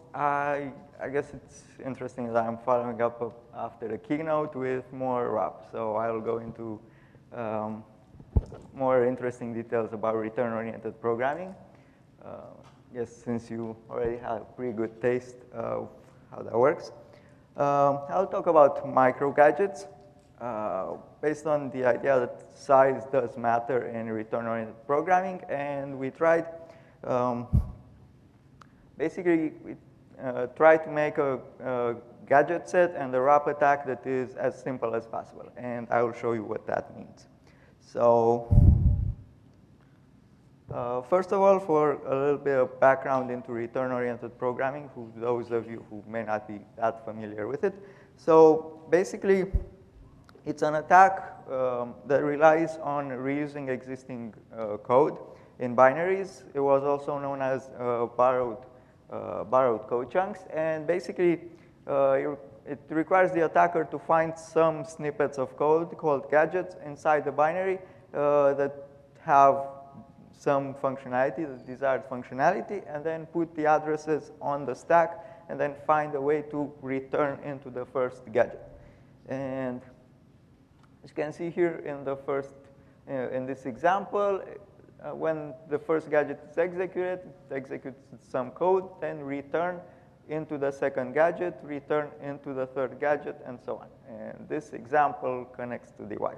I guess it's interesting that I'm following up after the keynote with more RAP. So I'll go into more interesting details about return-oriented programming. Yes, since you already have a pretty good taste of how that works. I'll talk about micro gadgets based on the idea that size does matter in return-oriented programming, and we tried basically we tried to make a gadget set and a wrap attack that is as simple as possible, and I will show you what that means. So first of all, for a little bit of background into return-oriented programming, for those of you who may not be that familiar with it. So basically, it's an attack that relies on reusing existing code in binaries. It was also known as borrowed code chunks, and basically, it requires the attacker to find some snippets of code called gadgets inside the binary that have some functionality, the desired functionality, and then put the addresses on the stack, and then find a way to return into the first gadget. And as you can see here in the first, in this example, when the first gadget is executed, it executes some code, then return into the second gadget, return into the third gadget, and so on. And this example connects to the White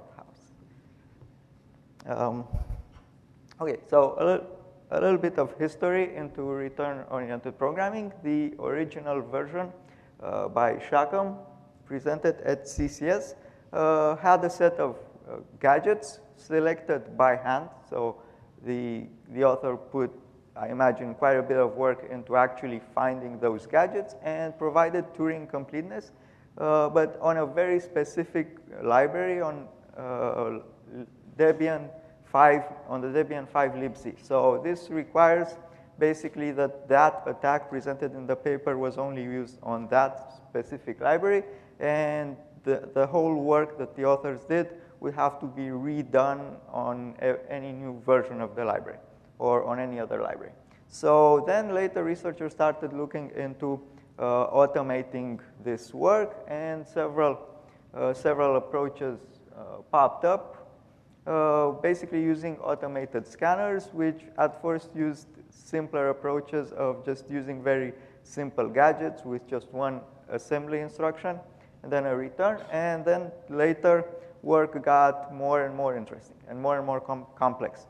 House. Okay, so a little bit of history into return-oriented programming. The original version by Shackham, presented at CCS, had a set of gadgets selected by hand. So the author put, I imagine, quite a bit of work into actually finding those gadgets and provided Turing completeness, but on a very specific library on Debian 5, on the Debian 5 libc. So this requires basically that attack presented in the paper was only used on that specific library, and the whole work that the authors did would have to be redone on any new version of the library or on any other library. So then later researchers started looking into automating this work, and several approaches popped up. Basically using automated scanners, which at first used simpler approaches of just using very simple gadgets with just one assembly instruction and then a return. And then later, work got more and more interesting and more complex.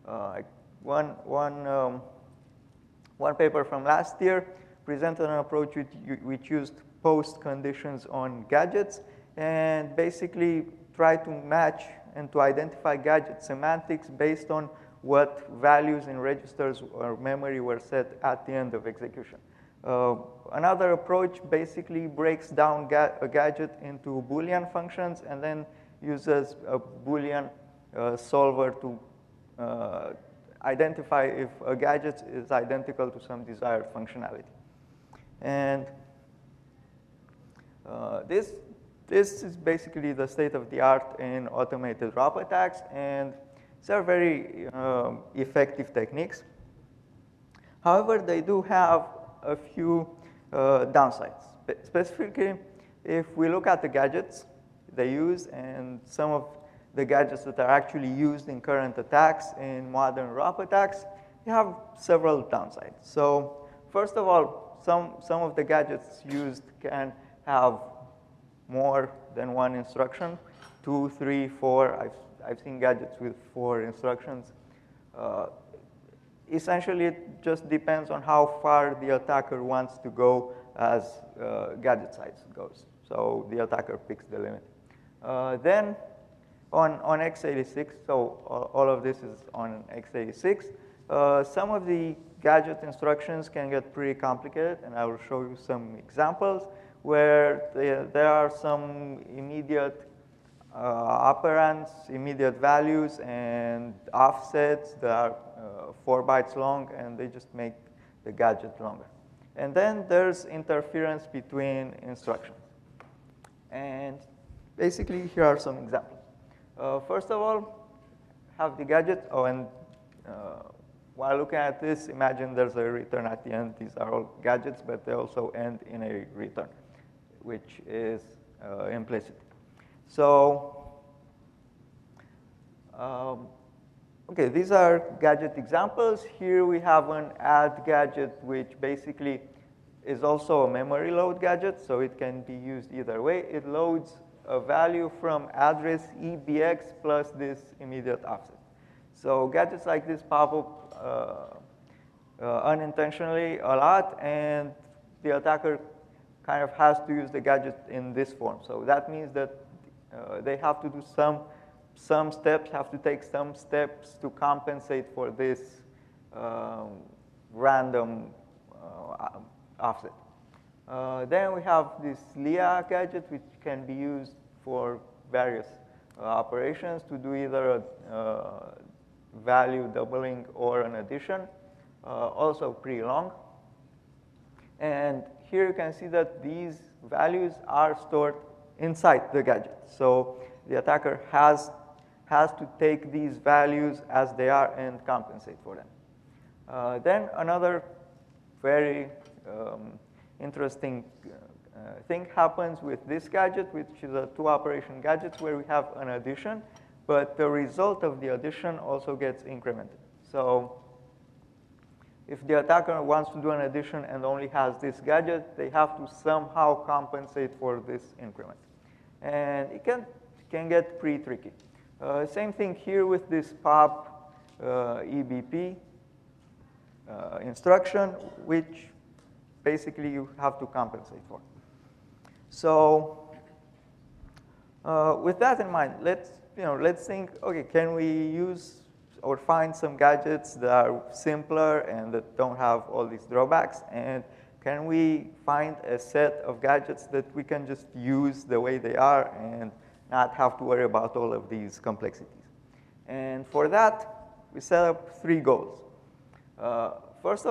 One paper from last year presented an approach which used post conditions on gadgets and basically tried to match and to identify gadget semantics based on what values in registers or memory were set at the end of execution. Another approach basically breaks down a gadget into Boolean functions and then uses a Boolean solver to identify if a gadget is identical to some desired functionality. And this is basically the state of the art in automated RAP attacks, and these are very effective techniques. However, they do have a few downsides. Specifically, if we look at the gadgets they use and some of the gadgets that are actually used in current attacks, in modern RAP attacks, you have several downsides. So first of all, some of the gadgets used can have more than one instruction, 2, 3, 4. I've seen gadgets with 4 instructions. Essentially, it just depends on how far the attacker wants to go as gadget size goes. So the attacker picks the limit. Then on x86, so all of this is on x86, some of the gadget instructions can get pretty complicated, and I will show you some examples where there are some immediate operands, immediate values, and offsets that are 4 bytes long, and they just make the gadget longer. And then there's interference between instructions. And basically, here are some examples. First of all, have the gadget, while looking at this, imagine there's a return at the end. These are all gadgets, but they also end in a return, which is implicit. So, okay, these are gadget examples. Here we have an add gadget, which basically is also a memory load gadget, so it can be used either way. It loads a value from address EBX plus this immediate offset. So gadgets like this pop up unintentionally a lot, and the attacker kind of has to use the gadget in this form. So that means that they have to do some steps, have to take some steps to compensate for this random offset. Then we have this LEA gadget, which can be used for various operations to do either a value doubling or an addition, also pretty long. And here you can see that these values are stored inside the gadget. So the attacker has to take these values as they are and compensate for them. Then another very interesting thing happens with this gadget, which is a two-operation gadget where we have an addition, but the result of the addition also gets incremented. So if the attacker wants to do an addition and only has this gadget, they have to somehow compensate for this increment. And it can get pretty tricky. Same thing here with this pop EBP instruction, which basically you have to compensate for. So with that in mind, let's think, okay, can we use or find some gadgets that are simpler and that don't have all these drawbacks? And can we find a set of gadgets that we can just use the way they are and not have to worry about all of these complexities? And for that, we set up 3 goals. First of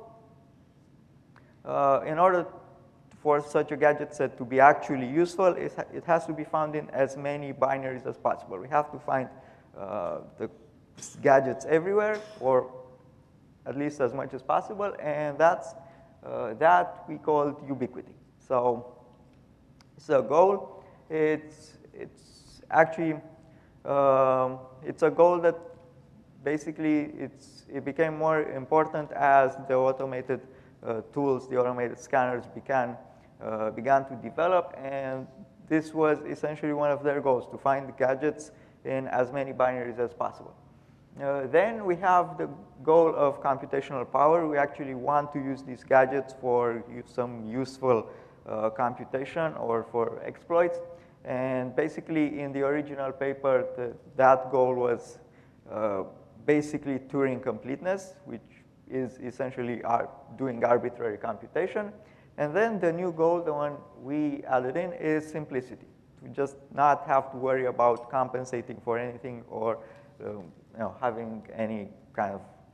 all, in order for such a gadget set to be actually useful, it has to be found in as many binaries as possible. We have to find the gadgets everywhere, or at least as much as possible, and that we call ubiquity. So it's a goal. It's actually it's a goal that basically it became more important as the automated tools, the automated scanners began to develop, and this was essentially one of their goals, to find the gadgets in as many binaries as possible. Then we have the goal of computational power. We actually want to use these gadgets for some useful computation or for exploits. And basically, in the original paper, that goal was basically Turing completeness, which is essentially doing arbitrary computation. And then the new goal, the one we added in, is simplicity. To just not have to worry about compensating for anything or having any kind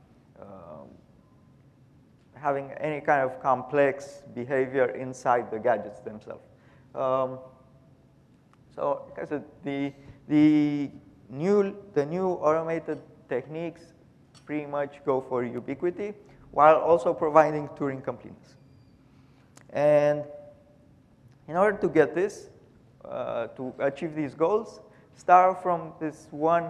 of complex behavior inside the gadgets themselves. So, like I said, the new automated techniques pretty much go for ubiquity while also providing Turing completeness. And in order to get this, to achieve these goals, start from this one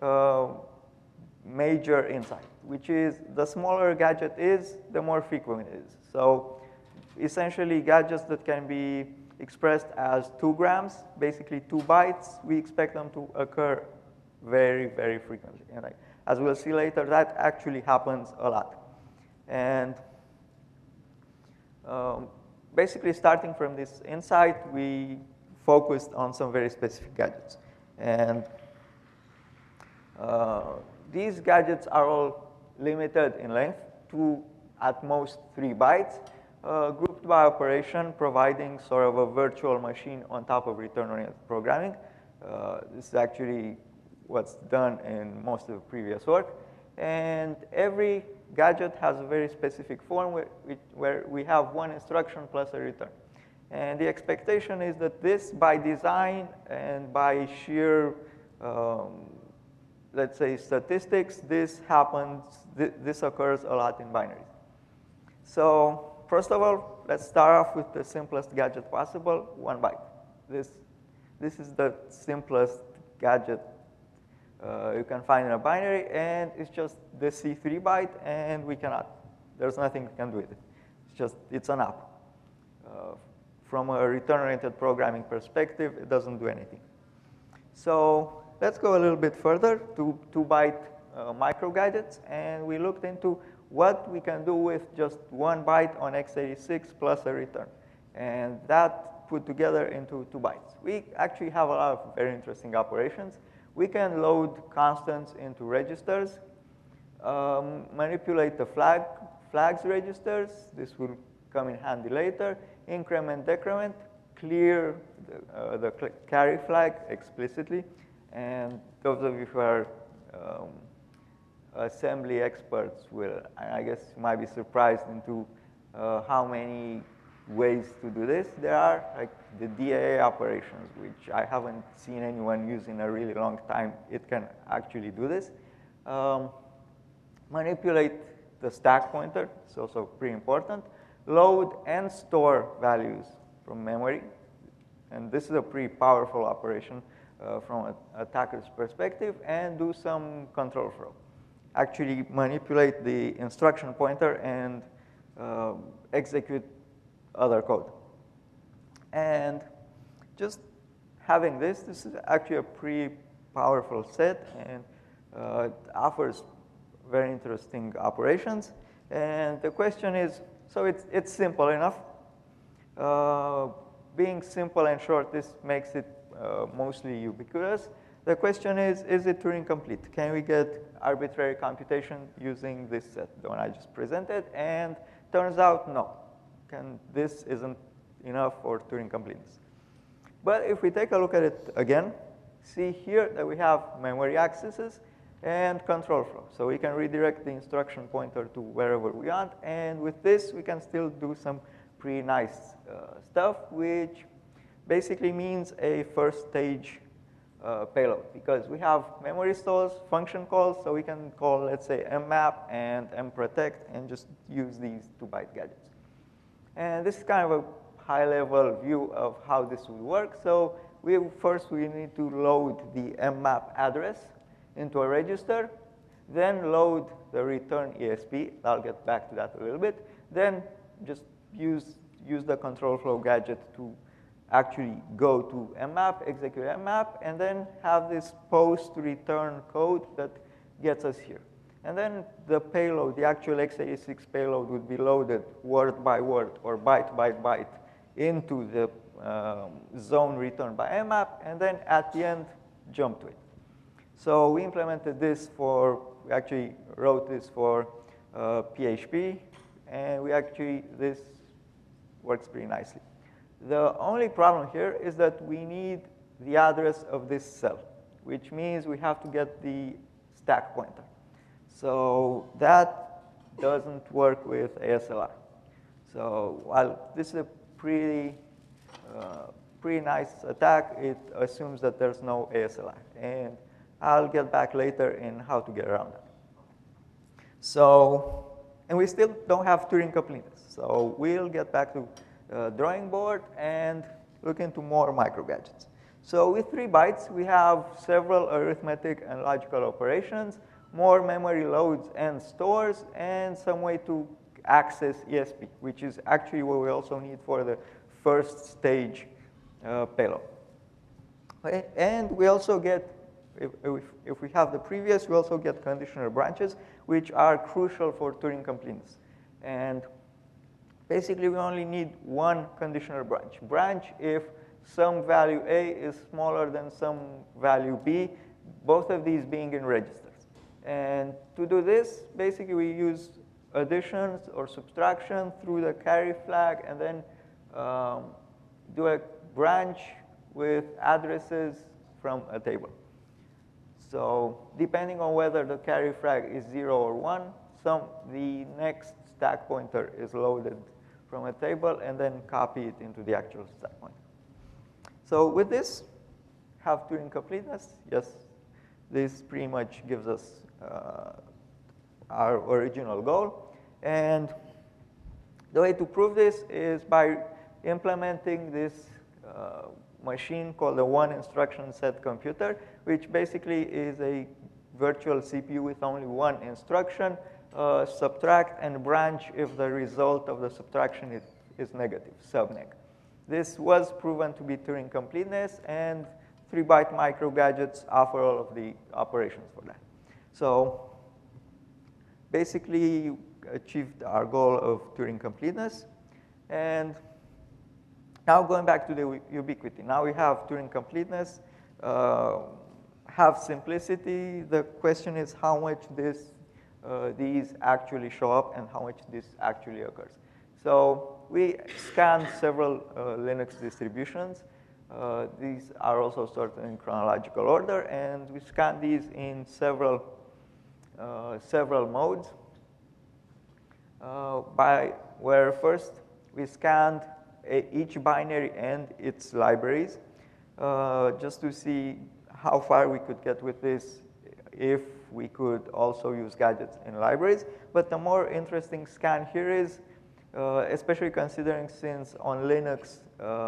major insight, which is the smaller a gadget is, the more frequent it is. So essentially, gadgets that can be expressed as 2 grams, basically 2 bytes, we expect them to occur very, very frequently. And as we'll see later, that actually happens a lot. And basically, starting from this insight, we focused on some very specific gadgets. And these gadgets are all limited in length to at most 3 bytes, grouped by operation, providing sort of a virtual machine on top of return-oriented programming. This is actually what's done in most of the previous work. And every gadget has a very specific form where we have one instruction plus a return. And the expectation is that this, by design and by sheer let's say statistics, this this occurs a lot in binaries. So first of all, let's start off with the simplest gadget possible, 1 byte. This is the simplest gadget you can find in a binary, and it's just the C3 byte, and there's nothing we can do with it. It's an app. From a return-oriented programming perspective, it doesn't do anything. So let's go a little bit further to 2-byte micro gadgets, and we looked into what we can do with just 1 byte on x86 plus a return. And that put together into 2 bytes. We actually have a lot of very interesting operations. We can load constants into registers, manipulate the flags registers. This will come in handy later. Increment, decrement, clear the carry flag explicitly. And those of you who are assembly experts will, I guess, might be surprised into how many ways to do this. There are like the DAA operations, which I haven't seen anyone use in a really long time. It can actually do this. Manipulate the stack pointer. It's also pretty important. Load and store values from memory. And this is a pretty powerful operation from an attacker's perspective, and do some control flow. Actually manipulate the instruction pointer and execute other code. And just having this is actually a pretty powerful set, and it offers very interesting operations. And the question is, so it's simple enough. Being simple and short, this makes it mostly ubiquitous. The question is it Turing complete? Can we get arbitrary computation using this set, the one I just presented? And turns out, no. This isn't enough for Turing completeness. But if we take a look at it again, see here that we have memory accesses and control flow. So we can redirect the instruction pointer to wherever we want. And with this, we can still do some pretty nice stuff, which basically means a first stage payload, because we have memory stalls, function calls, so we can call, let's say, mmap and mprotect and just use these 2-byte gadgets. And this is kind of a high-level view of how this would work. So first we need to load the mmap address into a register, then load the return ESP. I'll get back to that a little bit. Then just use the control flow gadget to actually go to mmap, execute mmap, and then have this post-return code that gets us here. And then the payload, the actual x86 payload, would be loaded word by word or byte by byte into the zone returned by mmap, and then at the end, jump to it. So we implemented this we actually wrote this for PHP, and this works pretty nicely. The only problem here is that we need the address of this cell, which means we have to get the stack pointer. So that doesn't work with ASLR. So while this is a pretty nice attack, it assumes that there's no ASLR. And I'll get back later in how to get around that. So, and we still don't have Turing completeness. So we'll get back to drawing board and look into more micro gadgets. So with 3 bytes, we have several arithmetic and logical operations, more memory loads and stores, and some way to access ESP, which is actually what we also need for the first stage payload. Okay? And we also get, if we have the previous, we also get conditional branches, which are crucial for Turing completeness. And basically, we only need one conditional branch. Branch if some value A is smaller than some value B, both of these being in registers. And to do this, basically, we use additions or subtraction through the carry flag, and then do a branch with addresses from a table. So depending on whether the carry flag is 0 or 1, the next stack pointer is loaded from a table and then copy it into the actual stack pointer. So with this, have Turing completeness? Yes. This pretty much gives us our original goal. And the way to prove this is by implementing this machine called a one instruction set computer, which basically is a virtual CPU with only one instruction, subtract and branch if the result of the subtraction is negative, subneg. This was proven to be Turing completeness, and 3-byte micro gadgets offer all of the operations for that. So basically achieved our goal of Turing completeness. And now going back to the ubiquity. Now we have Turing completeness, have simplicity. The question is how much these actually show up and how much this actually occurs. So we scanned several Linux distributions. These are also sorted in chronological order, and we scanned these in several modes. Where first we scanned each binary and its libraries, just to see how far we could get with this if we could also use gadgets in libraries. But the more interesting scan here is, especially considering since on Linux,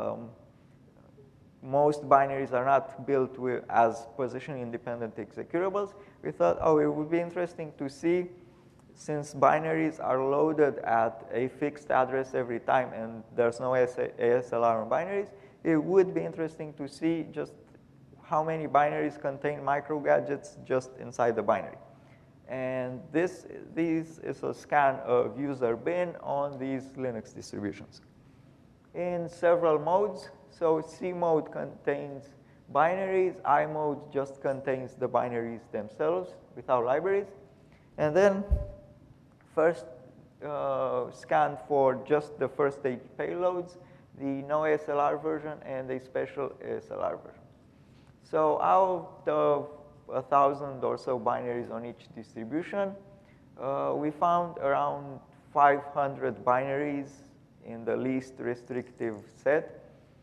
most binaries are not built as position-independent executables, we thought, oh, it would be interesting to see, since binaries are loaded at a fixed address every time and there's no ASLR on binaries, it would be interesting to see just how many binaries contain micro gadgets just inside the binary. And this is a scan of user bin on these Linux distributions. In several modes, so C mode contains binaries, I mode just contains the binaries themselves without libraries. And then first scan for just the first stage payloads, the no ASLR version and a special ASLR version. So out of 1,000 or so binaries on each distribution, we found around 500 binaries in the least restrictive set.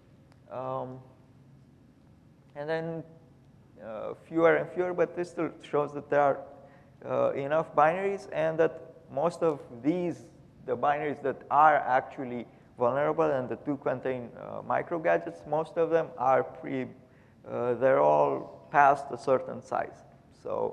And then fewer and fewer, but this still shows that there are enough binaries, and that most of these, the binaries that are actually vulnerable and the two contain micro gadgets, most of them are they're all past a certain size. So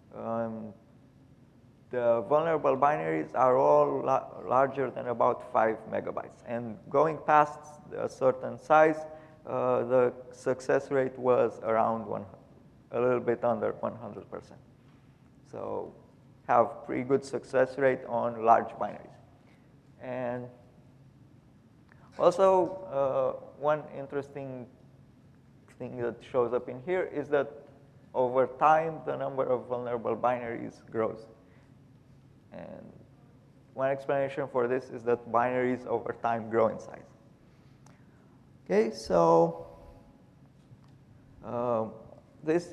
the vulnerable binaries are all larger than about 5 megabytes. And going past a certain size, the success rate was around a little bit under 100%. So have pretty good success rate on large binaries. And also, one interesting thing that shows up in here is that over time, the number of vulnerable binaries grows. And one explanation for this is that binaries over time grow in size. Okay, so this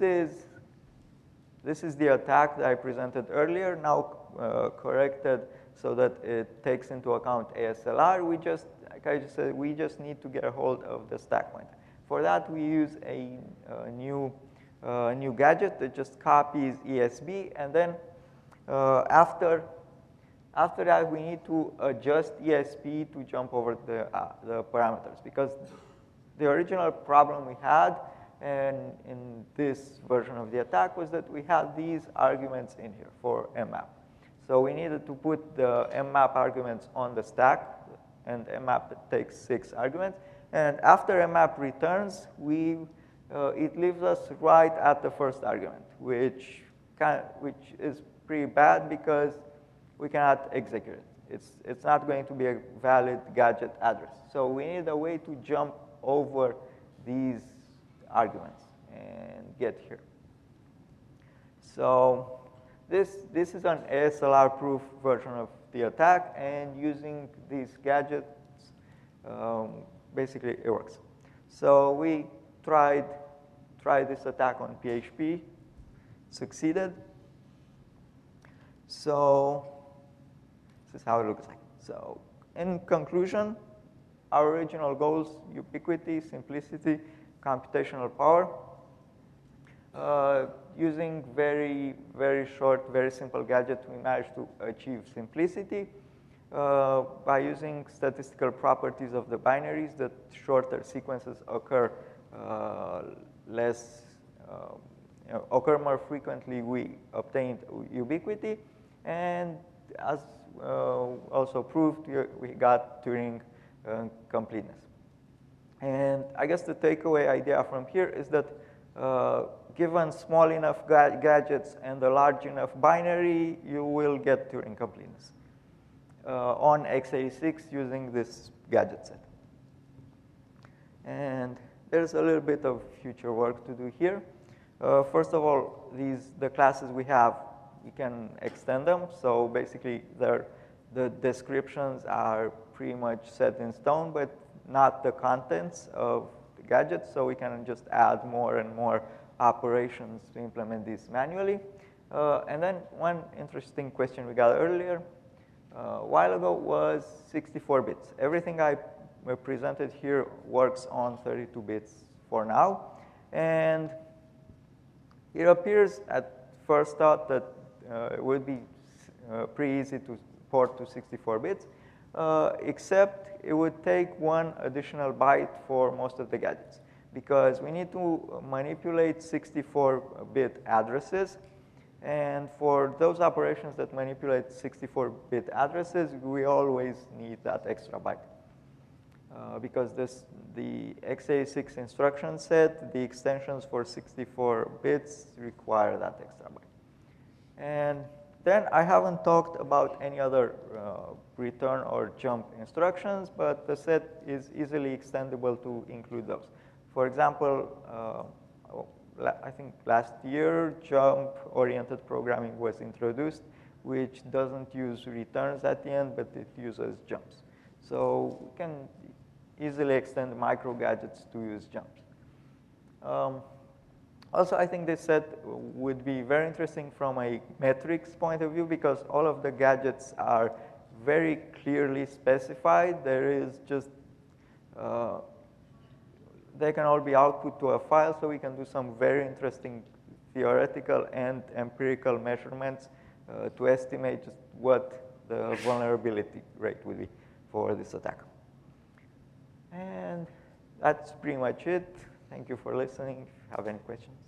is the attack that I presented earlier, now corrected so that it takes into account ASLR. Like I just said, we just need to get a hold of the stack pointer. For that, we use a new gadget that just copies ESB, and then after that, we need to adjust ESP to jump over the parameters, because the original problem we had and in this version of the attack was that we had these arguments in here for mmap. So we needed to put the mmap arguments on the stack, and mmap takes 6 arguments. And after mmap returns, it leaves us right at the first argument, which is pretty bad because we cannot execute it. It's not going to be a valid gadget address. So we need a way to jump over these arguments and get here. So this is an ASLR-proof version of the attack, and using these gadgets, basically it works. So we tried this attack on PHP, succeeded. So this is how it looks like. So in conclusion, our original goals: ubiquity, simplicity, computational power. using very, very short, very simple gadgets, we managed to achieve simplicity by using statistical properties of the binaries that shorter sequences occur occur more frequently. We obtained ubiquity, and as also proved, we got Turing completeness. And I guess the takeaway idea from here is that given small enough gadgets and a large enough binary, you will get Turing completeness on x86 using this gadget set. And there's a little bit of future work to do here. First of all, the classes we have, we can extend them. So basically, the descriptions are pretty much set in stone, but not the contents of the gadgets. So we can just add more and more operations to implement these manually. And then one interesting question we got earlier a while ago was 64 bits. Everything I presented here works on 32 bits for now. And it appears at first thought that it would be pretty easy to port to 64 bits, except it would take one additional byte for most of the gadgets, because we need to manipulate 64-bit addresses. And for those operations that manipulate 64-bit addresses, we always need that extra byte. Because the x86 instruction set, the extensions for 64 bits require that extra byte. And then I haven't talked about any other return or jump instructions, but the set is easily extendable to include those. For example, I think last year, jump-oriented programming was introduced, which doesn't use returns at the end, but it uses jumps. So we can easily extend micro gadgets to use jumps. Also, I think this set would be very interesting from a metrics point of view, because all of the gadgets are very clearly specified. There is just they can all be output to a file, so we can do some very interesting theoretical and empirical measurements to estimate just what the vulnerability rate will be for this attack. And that's pretty much it. Thank you for listening. If you have any questions.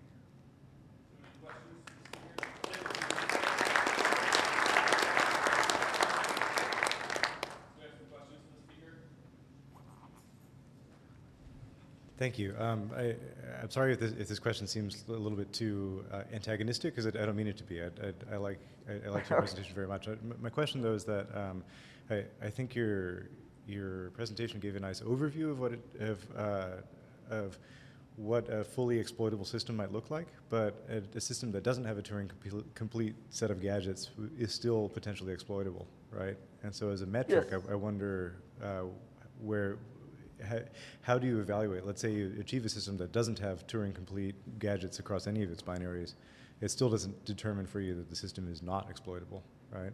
Thank you. I'm sorry if this question seems a little bit too antagonistic, because I don't mean it to be. I like your presentation very much. My question, though, is that I think your presentation gave a nice overview of what a fully exploitable system might look like, but a system that doesn't have a Turing complete set of gadgets is still potentially exploitable, right? And so as a metric, yes. I wonder how do you evaluate? Let's say you achieve a system that doesn't have Turing complete gadgets across any of its binaries. It still doesn't determine for you that the system is not exploitable, right?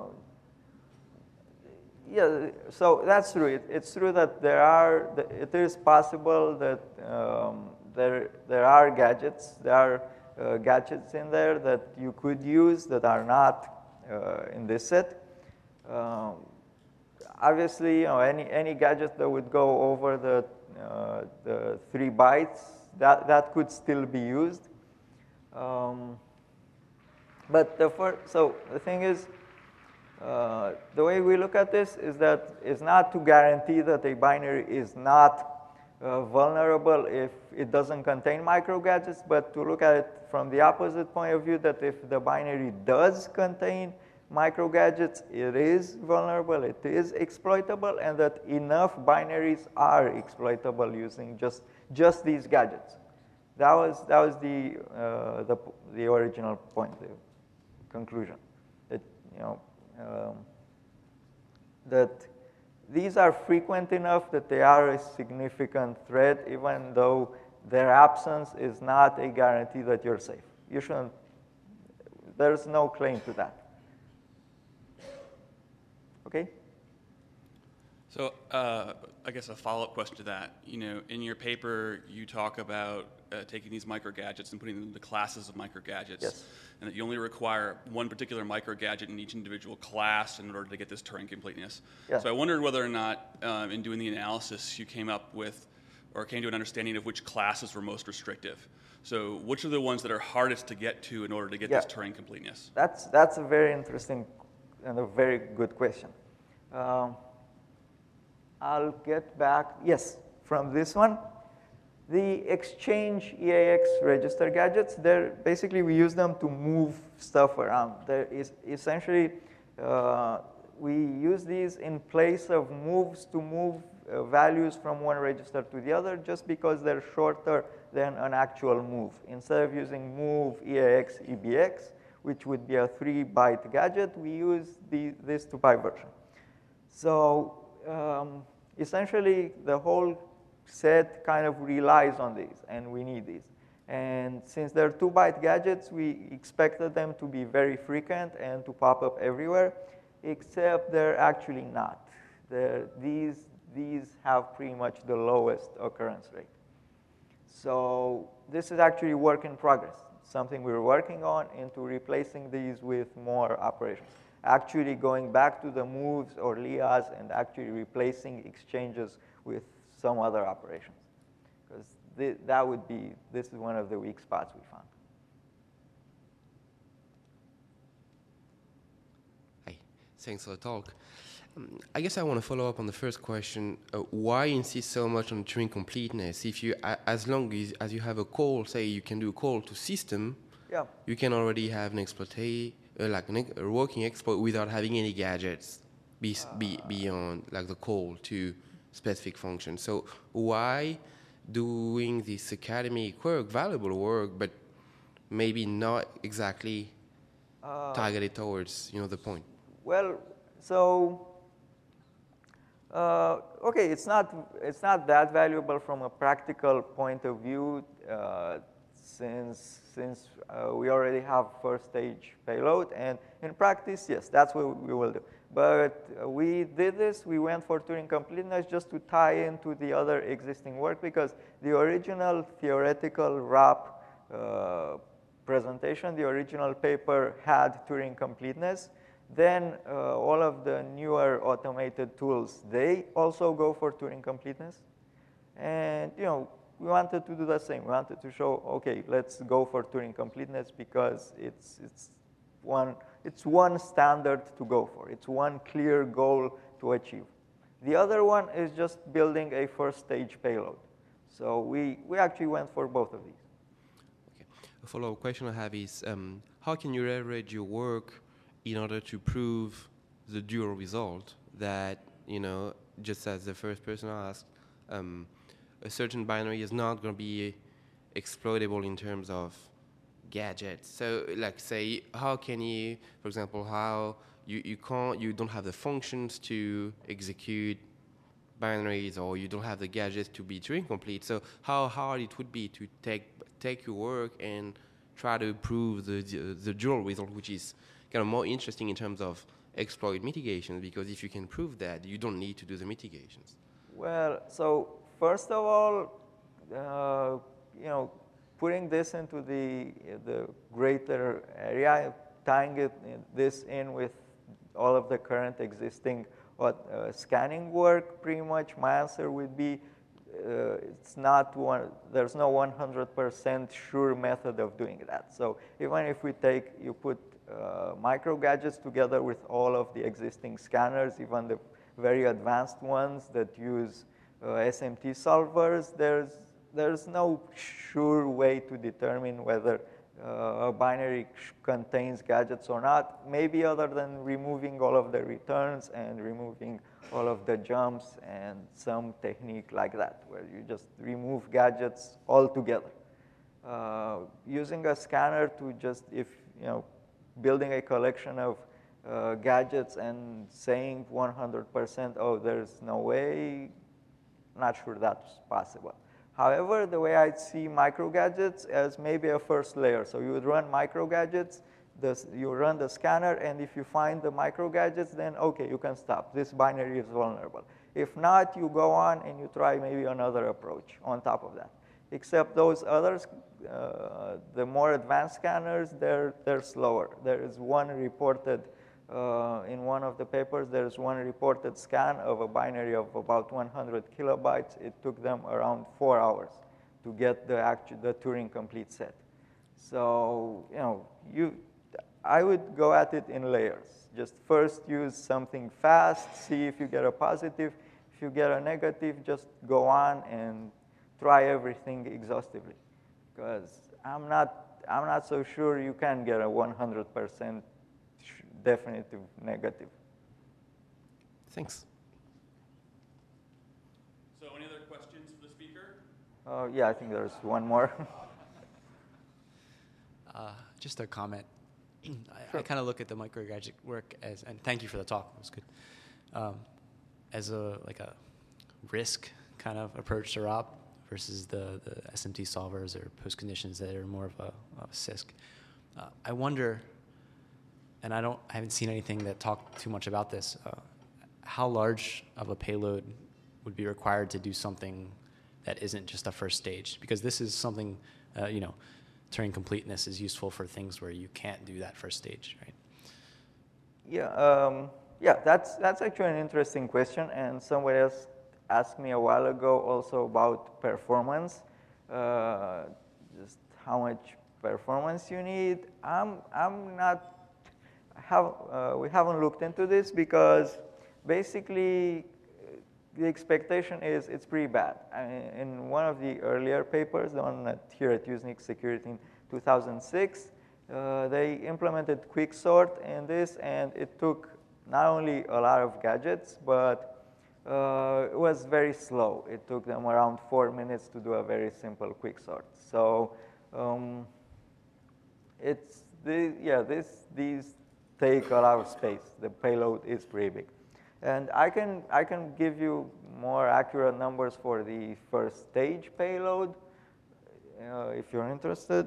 Yeah, so that's true. It's true that it is possible that there are gadgets. There are gadgets in there that you could use that are not in this set. Obviously, any gadget that would go over the 3 bytes, that could still be used. But so the thing is, the way we look at this is that it's not to guarantee that a binary is not vulnerable if it doesn't contain micro gadgets, but to look at it from the opposite point of view, that if the binary does contain micro gadgets, it is vulnerable, it is exploitable, and that enough binaries are exploitable using just these gadgets. That was the original point, the conclusion, that that these are frequent enough that they are a significant threat, even though their absence is not a guarantee that you're safe. You shouldn't. There's no claim to that. Okay? So I guess a follow-up question to that. You know, in your paper, you talk about taking these micro gadgets and putting them into classes of micro gadgets, Yes. and that you only require one particular micro gadget in each individual class in order to get this Turing completeness. Yeah. So I wondered whether or not, in doing the analysis, you came up with or came to an understanding of which classes were most restrictive. So which are the ones that are hardest to get to in order to get this Turing completeness? That's a very interesting and a very good question. I'll get back, yes, from this one. The Exchange EAX register gadgets, basically we use them to move stuff around. There is essentially, we use these in place of moves to move values from one register to the other just because they're shorter than an actual move. Instead of using move EAX EBX, which would be a 3-byte gadget, we use this 2-byte version. So essentially, the whole set kind of relies on these, and we need these. And since they're 2-byte gadgets, we expected them to be very frequent and to pop up everywhere, except they're actually not. These have pretty much the lowest occurrence rate. So this is actually work in progress, something we're working on into replacing these with more operations. Actually going back to the moves or LIAs and actually replacing exchanges with some other operations. Because this is one of the weak spots we found. Hi, thanks for the talk. I guess I want to follow up on the first question. Why insist so much on Turing completeness? If you, as long as you have a call, say you can do a call to system, yeah, you can already have an exploit, like a working exploit without having any gadgets beyond like the call to specific function. So why doing this academic work, valuable work, but maybe not exactly targeted towards the point? Well, so okay, it's not that valuable from a practical point of view, since we already have first stage payload, and in practice, yes, that's what we will do. But we did this. We went for Turing completeness just to tie into the other existing work, because the original theoretical RAP presentation, the original paper had Turing completeness. Then all of the newer automated tools, they also go for Turing completeness. And we wanted to do the same. We wanted to show, okay, let's go for Turing completeness because it's one standard to go for. It's one clear goal to achieve. The other one is just building a first stage payload. So we actually went for both of these. Okay. A follow-up question I have is, how can you leverage your work in order to prove the dual result that, just as the first person asked, a certain binary is not going to be exploitable in terms of gadgets. So, like, say, how can you, for example, how you don't have the functions to execute binaries, or you don't have the gadgets to be Turing complete. So, how hard it would be to take your work and try to prove the dual result, which is kind of more interesting in terms of exploit mitigation, because if you can prove that, you don't need to do the mitigations. Well, so first of all, putting this into the greater area, tying this in with all of the current existing scanning work, pretty much my answer would be there's no 100% sure method of doing that. So even if you put micro gadgets together with all of the existing scanners, even the very advanced ones that use SMT solvers, there's no sure way to determine whether a binary contains gadgets or not, maybe other than removing all of the returns and removing all of the jumps and some technique like that, where you just remove gadgets altogether. Using a scanner to just, building a collection of gadgets and saying 100%, oh, there's no way, not sure that's possible. However, the way I see micro gadgets as maybe a first layer. So you would run micro gadgets you run the scanner, and if you find the micro gadgets, then okay, you can stop. This binary is vulnerable. If not, you go on and you try maybe another approach on top of that. Except those others, the more advanced scanners, they're slower. There is one reported, in one of the papers, there's one reported scan of a binary of about 100 kilobytes. It took them around 4 hours to get the Turing complete set. So, I would go at it in layers. Just first use something fast, see if you get a positive. If you get a negative, just go on and try everything exhaustively. Because I'm not so sure you can get a 100% definitive negative. Thanks. So any other questions for the speaker? Yeah, I think there's one more. Just a comment. Sure. I kind of look at the microgadget work as, and thank you for the talk, it was good, as a risk kind of approach to ROP versus the SMT solvers or post conditions that are more of a CISC. I wonder, and I haven't seen anything that talk too much about this, how large of a payload would be required to do something that isn't just a first stage? Because this is something, Turing completeness is useful for things where you can't do that first stage, right? Yeah, that's actually an interesting question, and somebody else asked me a while ago also about performance, just how much performance you need. We haven't looked into this because basically the expectation is it's pretty bad. In one of the earlier papers, the one here at Usenix Security in 2006, they implemented quicksort in this, and it took not only a lot of gadgets, but it was very slow. It took them around 4 minutes to do a very simple quicksort. So these take a lot of space. The payload is pretty big. And I can give you more accurate numbers for the first stage payload, if you're interested.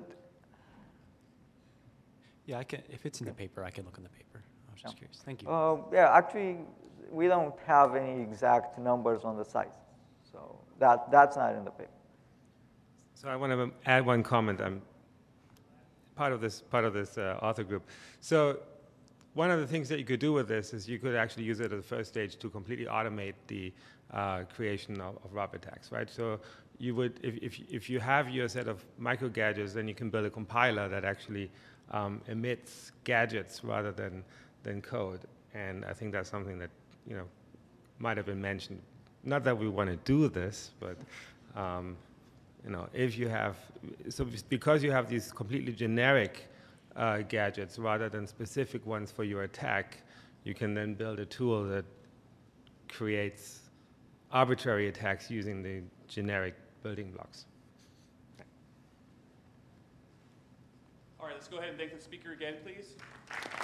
Yeah, I can. If it's in the paper, I can look in the paper. I was just curious. Thank you. Yeah, actually, we don't have any exact numbers on the size, so that's not in the paper. So I want to add one comment. I'm part of this author group. So one of the things that you could do with this is you could actually use it as a first stage to completely automate the creation of ROP attacks, right? So you would, if you have your set of micro gadgets, then you can build a compiler that actually emits gadgets rather than code. And I think that's something that might have been mentioned. Not that we want to do this, but if you have, so because you have these completely generic gadgets rather than specific ones for your attack, you can then build a tool that creates arbitrary attacks using the generic building blocks. All right, let's go ahead and thank the speaker again, please.